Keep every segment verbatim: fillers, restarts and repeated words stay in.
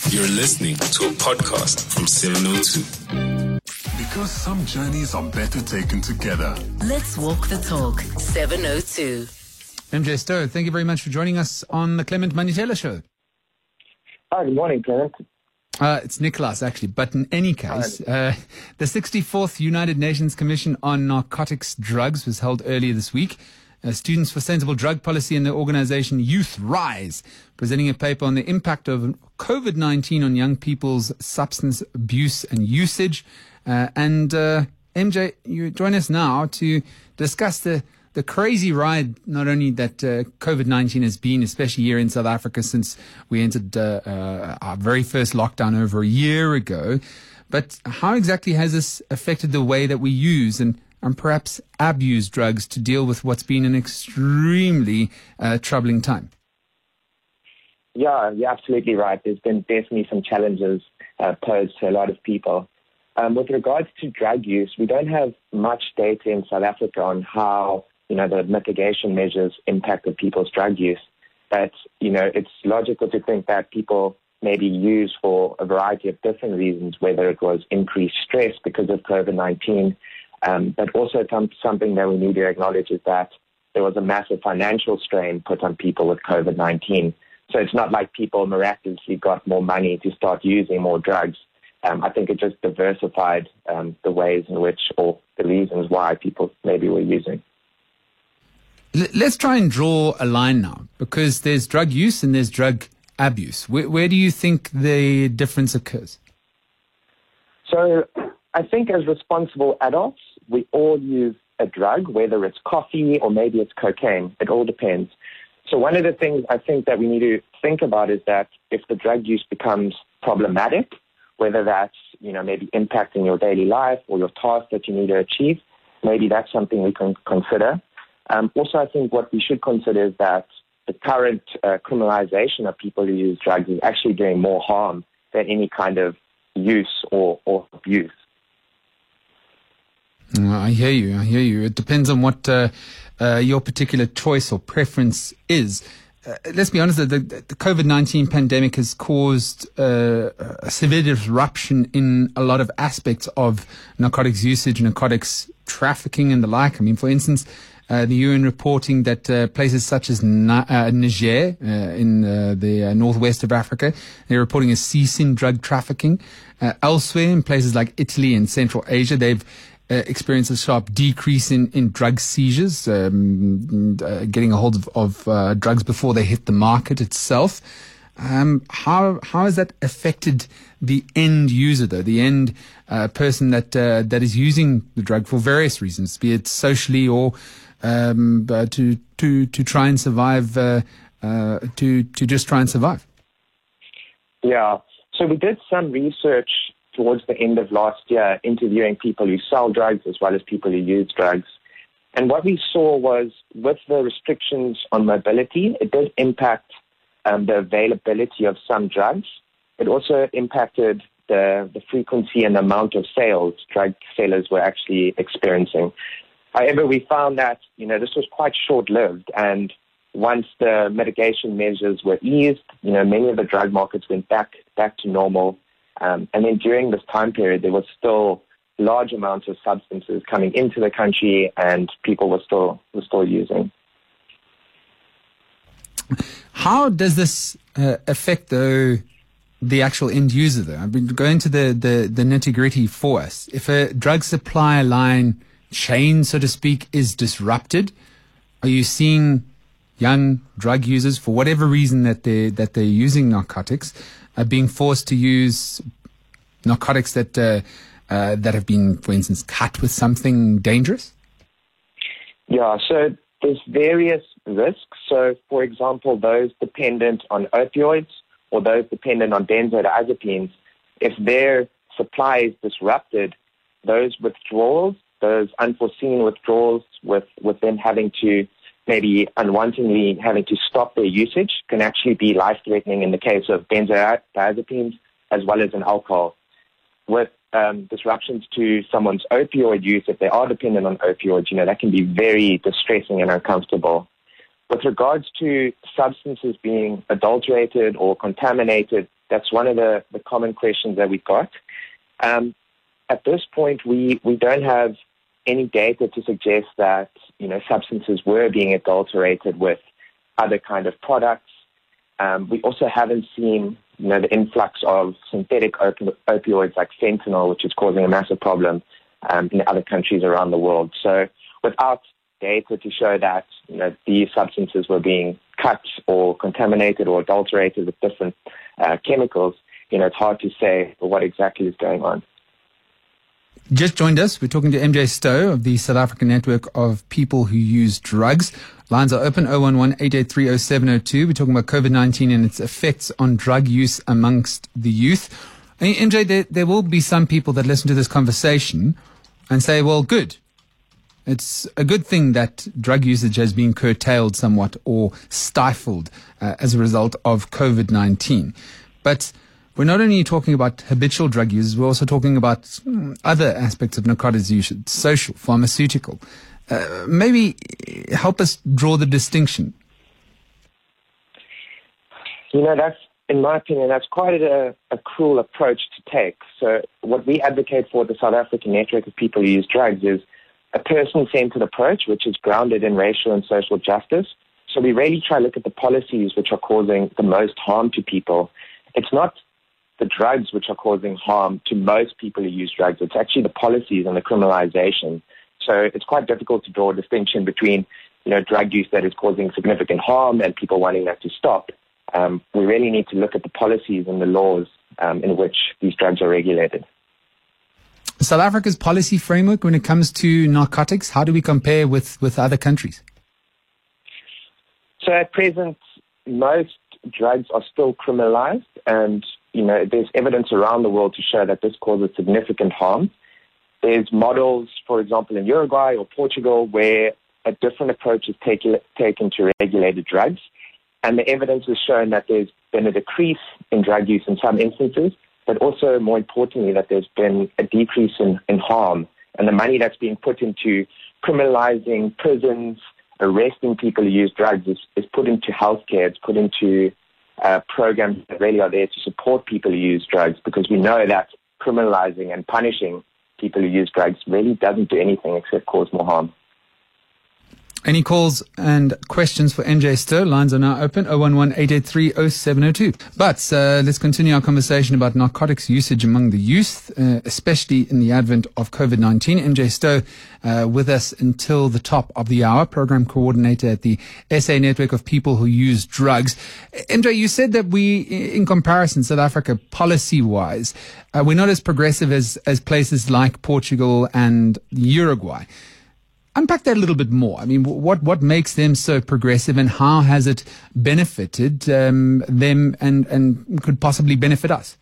You're listening to a podcast from seven oh two. Because some journeys are better taken together. Let's walk the talk. seven oh two. M J Stowe, thank you very much for joining us on the Clement Manitela Show. Hi, good morning, Clement. Uh, it's Nicholas, actually. But in any case, uh, the sixty-fourth United Nations Commission on Narcotics Drugs was held earlier this week. Uh, Students for Sensible Drug Policy and the organization Youth Rise, presenting a paper on the impact of COVID nineteen on young people's substance abuse and usage. Uh, and uh, M J, you join us now to discuss the, the crazy ride, not only that uh, COVID nineteen has been, especially here in South Africa since we entered uh, uh, our very first lockdown over a year ago, but how exactly has this affected the way that we use and and perhaps abuse drugs to deal with what's been an extremely uh, troubling time? Yeah, you're absolutely right. There's been definitely some challenges uh, posed to a lot of people. Um, with regards to drug use, we don't have much data in South Africa on how, you know, the mitigation measures impacted people's drug use. But, you know, it's logical to think that people maybe use for a variety of different reasons, whether it was increased stress because of COVID nineteen, Um, but also some, something that we need to acknowledge is that there was a massive financial strain put on people with COVID nineteen. So it's not like people miraculously got more money to start using more drugs. Um, I think it just diversified um, the ways in which, or the reasons why people maybe were using. Let's try and draw a line now, because there's drug use and there's drug abuse. Where, where do you think the difference occurs? So I think as responsible adults, we all use a drug, whether it's coffee or maybe it's cocaine. It all depends. So one of the things I think that we need to think about is that if the drug use becomes problematic, whether that's, you know, maybe impacting your daily life or your tasks that you need to achieve, maybe that's something we can consider. Um, also, I think what we should consider is that the current uh, criminalization of people who use drugs is actually doing more harm than any kind of use or, or abuse. I hear you. I hear you. It depends on what uh, uh, your particular choice or preference is. Uh, let's be honest, the, the COVID nineteen pandemic has caused uh, a severe disruption in a lot of aspects of narcotics usage, narcotics trafficking and the like. I mean, for instance, uh, the U N reporting that uh, places such as Na- uh, Niger uh, in uh, the uh, northwest of Africa, they're reporting a cease in drug trafficking. Uh, elsewhere, in places like Italy and Central Asia, they've Uh, experience a sharp decrease in, in drug seizures, um, uh, getting a hold of, of uh, drugs before they hit the market itself. Um, how how has that affected the end user, though, the end uh, person that uh, that is using the drug for various reasons, be it socially or um, uh, to to to try and survive, uh, uh, to to just try and survive? Yeah. So we did some research towards the end of last year, interviewing people who sell drugs as well as people who use drugs. And what we saw was with the restrictions on mobility, it did impact um, the availability of some drugs. It also impacted the, the frequency and the amount of sales drug sellers were actually experiencing. However, we found that, you know, this was quite short-lived, and once the mitigation measures were eased, you know, many of the drug markets went back back to normal. Um, and then during this time period, there was still large amounts of substances coming into the country, and people were still were still using. How does this uh, affect, though, the actual end user, though? I've been going to the, the, the nitty-gritty for us. If a drug supply line chain, so to speak, is disrupted, are you seeing young drug users, for whatever reason that they're, that they're using narcotics, are being forced to use narcotics that uh, uh, that have been, for instance, cut with something dangerous? Yeah, so there's various risks. So, for example, those dependent on opioids or those dependent on benzodiazepines, if their supply is disrupted, those withdrawals, those unforeseen withdrawals with, with them having to maybe unwantingly having to stop their usage can actually be life-threatening in the case of benzodiazepines as well as in alcohol. With um, disruptions to someone's opioid use, if they are dependent on opioids, you know, that can be very distressing and uncomfortable. With regards to substances being adulterated or contaminated, That's one of the, the common questions that we got. Um, at this point, we, we don't have any data to suggest that, you know, substances were being adulterated with other kind of products. Um, we also haven't seen, you know, the influx of synthetic opi- opioids like fentanyl, which is causing a massive problem um, in other countries around the world. So without data to show that, you know, these substances were being cut or contaminated or adulterated with different uh, chemicals, you know, it's hard to say what exactly is going on. Just joined us. We're talking to M J Stowe of the South African Network of People Who Use Drugs. Lines are open, oh one one, eight eight three, oh seven oh two. We're talking about COVID nineteen and its effects on drug use amongst the youth. I mean, M J, there, there will be some people that listen to this conversation and say, well, good. It's a good thing that drug usage has been curtailed somewhat or stifled uh, as a result of COVID nineteen. But we're not only talking about habitual drug users, we're also talking about mm, other aspects of narcotics usage, social, pharmaceutical. Uh, maybe help us draw the distinction. You know, that's, in my opinion, that's quite a, a cruel approach to take. So what we advocate for the South African Network of People Who Use Drugs is a person-centered approach, which is grounded in racial and social justice. So we really try to look at the policies which are causing the most harm to people. It's not the drugs which are causing harm to most people who use drugs. It's actually the policies and the criminalization. So it's quite difficult to draw a distinction between, you know, drug use that is causing significant harm and people wanting that to stop. Um, we really need to look at the policies and the laws um, in which these drugs are regulated. South Africa's policy framework when it comes to narcotics, how do we compare with, with other countries? So at present, most drugs are still criminalized, and you know there's evidence around the world to show that this causes significant harm. There's models, for example, in Uruguay or Portugal, where a different approach is taken taken to regulated drugs, and the evidence has shown that there's been a decrease in drug use in some instances, but also, more importantly, that there's been a decrease in, in harm, and the money that's being put into criminalizing prisons, arresting people who use drugs is, is put into healthcare, it's put into uh, programs that really are there to support people who use drugs, because we know that criminalizing and punishing people who use drugs really doesn't do anything except cause more harm. Any calls and questions for M J Stowe? Lines are now open, oh one one, eight eight three, oh seven oh two. But uh, let's continue our conversation about narcotics usage among the youth, uh, especially in the advent of COVID nineteen. M J Stowe uh, with us until the top of the hour, program coordinator at the S A Network of People Who Use Drugs. M J, you said that we, in comparison, South Africa, policy-wise, uh, we're not as progressive as, as places like Portugal and Uruguay. Unpack that a little bit more. I mean, what, what makes them so progressive, and how has it benefited um, them and, and could possibly benefit us?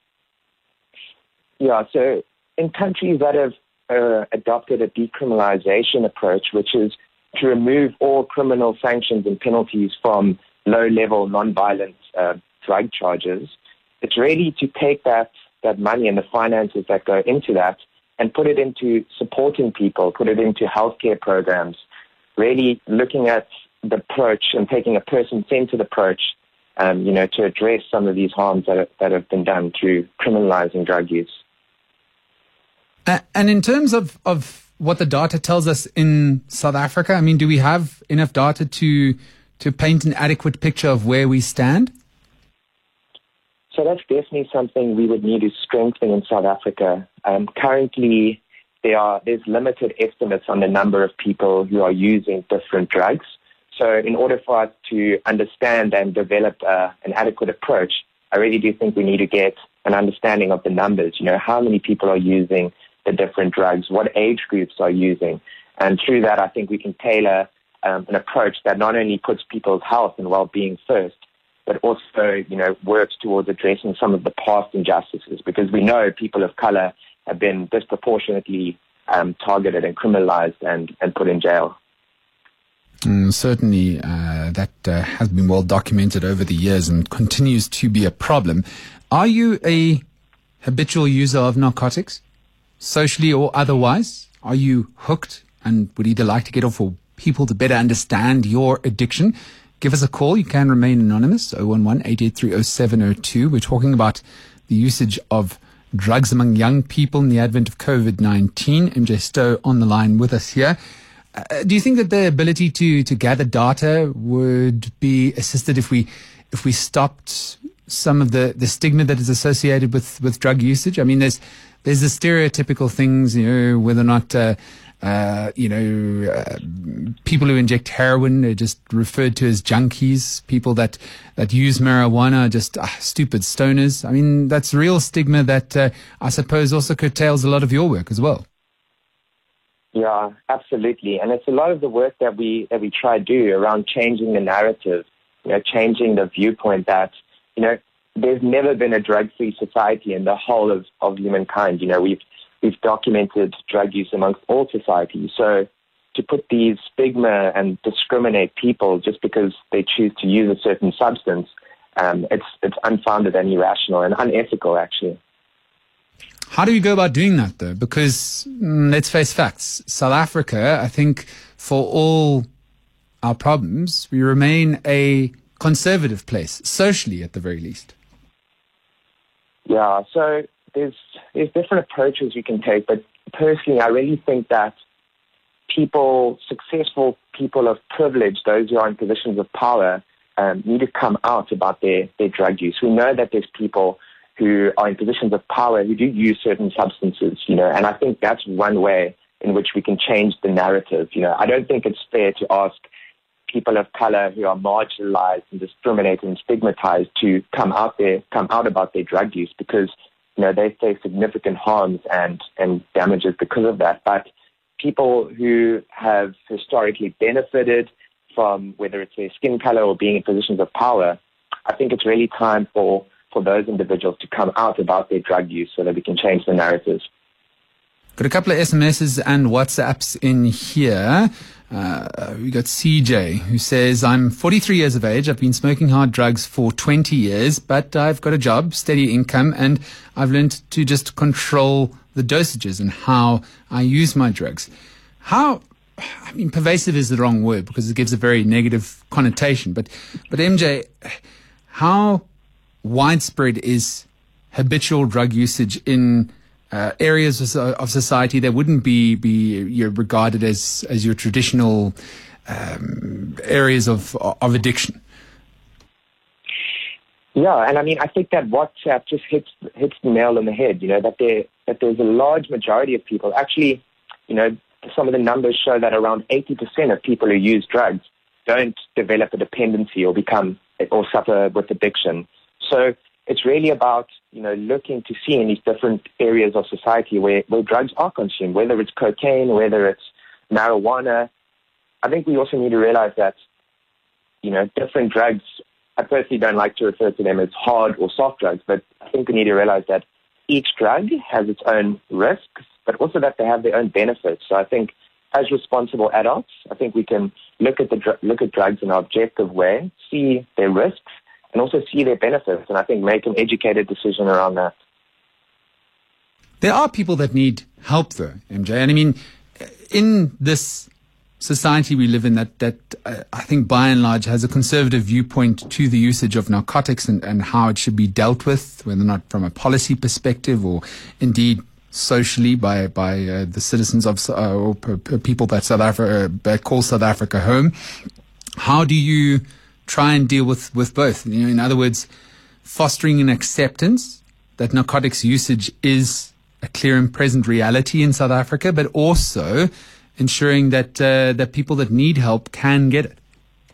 Yeah, so in countries that have uh, adopted a decriminalization approach, which is to remove all criminal sanctions and penalties from low-level, non-violent uh, drug charges, it's really to take that, that money and the finances that go into that and put it into supporting people, put it into healthcare programs, really looking at the approach and taking a person-centered approach, um, you know, to address some of these harms that, are, that have been done through criminalizing drug use. Uh, and in terms of, of what the data tells us in South Africa, I mean, do we have enough data to to paint an adequate picture of where we stand? So that's definitely something we would need to strengthen in South Africa. Um, currently, there are there's limited estimates on the number of people who are using different drugs. So in order for us to understand and develop uh, an adequate approach, I really do think we need to get an understanding of the numbers. You know, how many people are using the different drugs, what age groups are using. And through that, I think we can tailor um, an approach that not only puts people's health and well-being first, but also, you know, works towards addressing some of the past injustices, because we know people of color have been disproportionately um, targeted and criminalized and, and put in jail. Mm, certainly, uh, that uh, has been well documented over the years and continues to be a problem. Are you a habitual user of narcotics, socially or otherwise? Are you hooked and would either like to get off, or people to better understand your addiction? give us a call. You can remain anonymous, oh one one, eight eight three, oh seven oh two. We're talking about the usage of drugs among young people in the advent of COVID nineteen. M J Stowe on the line with us here. Uh, do you think that the ability to, to gather data would be assisted if we if we stopped some of the, the stigma that is associated with, with drug usage? I mean, there's there's the stereotypical things, you know, whether or not, uh, uh, you know, uh, people who inject heroin are just referred to as junkies. People that, that use marijuana are just uh, stupid stoners. I mean, that's real stigma that uh, I suppose also curtails a lot of your work as well. Yeah, absolutely. And it's a lot of the work that we that we try to do around changing the narrative, you know, changing the viewpoint that, you know, there's never been a drug-free society in the whole of, of humankind. You know, we've we've documented drug use amongst all societies. So to put these stigma and discriminate people just because they choose to use a certain substance, um, it's it's unfounded and irrational and unethical, actually. How do we go about doing that, though? Because mm, let's face facts. South Africa, I think, for all our problems, we remain a conservative place, socially at the very least. Yeah, so there's there's different approaches you can take, but personally, I really think that people, successful people of privilege, those who are in positions of power, um, need to come out about their, their drug use. We know that there's people who are in positions of power who do use certain substances, you know, and I think that's one way in which we can change the narrative. You know, I don't think it's fair to ask people of color who are marginalized and discriminated and stigmatized to come out there, come out about their drug use, because, you know, they face significant harms and, and damages because of that. But people who have historically benefited from whether it's their skin color or being in positions of power, I think it's really time for, for those individuals to come out about their drug use so that we can change the narratives. Got a couple of S M Ses and WhatsApps in here. Uh, we got C J who says, I'm forty-three years of age. I've been smoking hard drugs for twenty years, but I've got a job, steady income, and I've learned to just control the dosages and how I use my drugs. How, I mean, pervasive is the wrong word because it gives a very negative connotation. But, but M J, how widespread is habitual drug usage in Uh, areas of, of society that wouldn't be be you're regarded as as your traditional um, areas of of addiction? Yeah, and I mean, I think that WhatsApp just hits hits the nail on the head. You know, that there that there's a large majority of people. Actually, you know, some of the numbers show that around eighty percent of people who use drugs don't develop a dependency or become or suffer with addiction. So it's really about, you know, looking to see in these different areas of society where, where drugs are consumed, whether it's cocaine, whether it's marijuana. I think we also need to realize that, you know, different drugs, I personally don't like to refer to them as hard or soft drugs, but I think we need to realize that each drug has its own risks, but also that they have their own benefits. So I think as responsible adults, I think we can look at the dr- look at drugs in an objective way, see their risks, and also see their benefits, and I think make an educated decision around that. There are people that need help, though, M J. And I mean, in this society we live in that, that uh, I think by and large has a conservative viewpoint to the usage of narcotics and, and how it should be dealt with, whether or not from a policy perspective or indeed socially by by uh, the citizens of uh, or p- p- people that South Africa uh, call South Africa home. How do you try and deal with, with both? You know, in other words, fostering an acceptance that narcotics usage is a clear and present reality in South Africa, but also ensuring that uh, that people that need help can get it.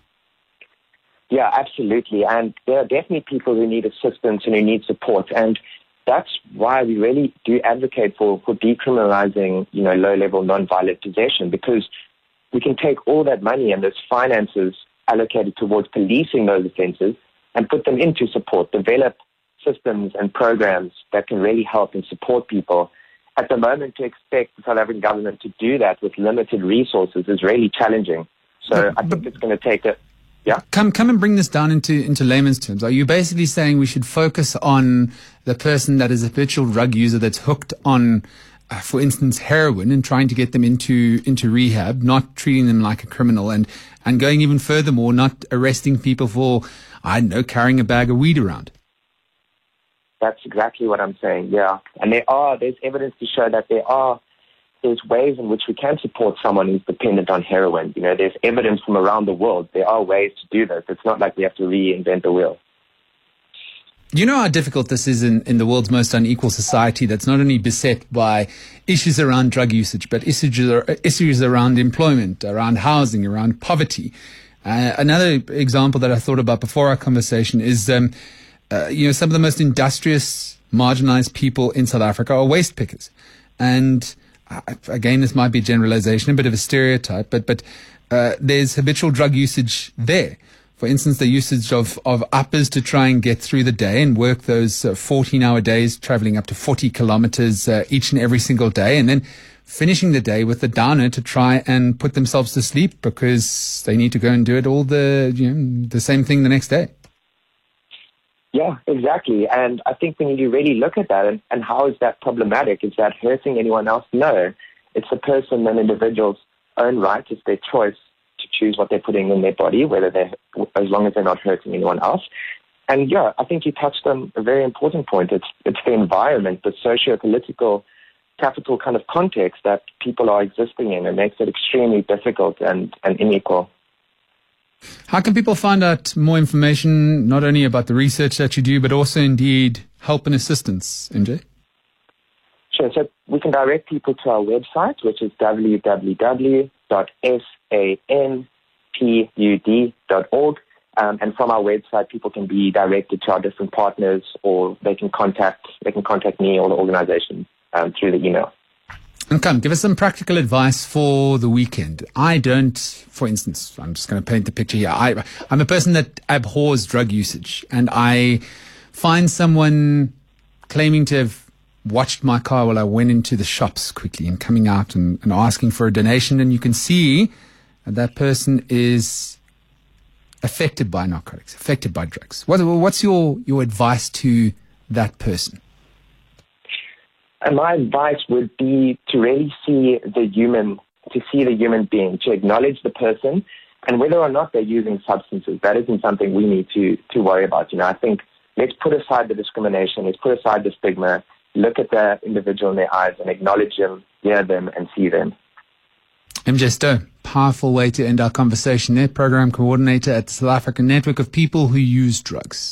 Yeah, absolutely. And there are definitely people who need assistance and who need support. And that's why we really do advocate for, for decriminalizing, you know, low-level nonviolent possession, because we can take all that money and those finances allocated towards policing those offences and put them into support, develop systems and programs that can really help and support people. At the moment, to expect the South African government to do that with limited resources is really challenging. So but, I think it's going to take a... Yeah. Come come and bring this down into, into layman's terms. Are you basically saying we should focus on the person that is a habitual drug user that's hooked on for instance, heroin and trying to get them into into rehab, not treating them like a criminal, and, and going even furthermore, not arresting people for, I don't know, carrying a bag of weed around. That's exactly what I'm saying, yeah. And there are, there's evidence to show that there are, there's ways in which we can support someone who's dependent on heroin. You know, there's evidence from around the world. There are ways to do this. It's not like we have to reinvent the wheel. You know how difficult this is in, in the world's most unequal society that's not only beset by issues around drug usage, but issues, issues around employment, around housing, around poverty. Uh, another example that I thought about before our conversation is, um, uh, you know, some of the most industrious, marginalized people in South Africa are waste pickers. And uh, again, this might be a generalization, a bit of a stereotype, but, but uh, there's habitual drug usage there. For instance, the usage of, of uppers to try and get through the day and work those uh, fourteen-hour days, traveling up to forty kilometers uh, each and every single day, and then finishing the day with the downer to try and put themselves to sleep because they need to go and do it all the, you know, the same thing the next day. Yeah, exactly. And I think we need to really look at that. And, and how is that problematic? Is that hurting anyone else? No. It's a person, an individual's own right. It's their choice to choose what they're putting in their body, whether they're, as long as they're not hurting anyone else. And yeah, I think you touched on a very important point. It's it's the environment, the socio-political capital kind of context that people are existing in, and makes it extremely difficult and, and unequal. How can people find out more information, not only about the research that you do, but also indeed help and assistance, M J? Sure. So we can direct people to our website, which is w w w dot sanpud dot org. Um, and from our website, people can be directed to our different partners, or they can contact they can contact me or the organization um, through the email. And come, give us some practical advice for the weekend. I don't, for instance, I'm just going to paint the picture here. I, I'm a person that abhors drug usage, and I find someone claiming to have watched my car while I went into the shops quickly and coming out and, and asking for a donation, and you can see that that person is affected by narcotics, affected by drugs. What, what's your, your advice to that person? And my advice would be to really see the human, to see the human being, to acknowledge the person, and whether or not they're using substances. That isn't something we need to, to worry about. You know, I think let's put aside the discrimination, let's put aside the stigma, look at the individual in their eyes and acknowledge them, hear them, and see them. M J Stowe, powerful way to end our conversation there. Program coordinator at the South African Network of People Who Use Drugs.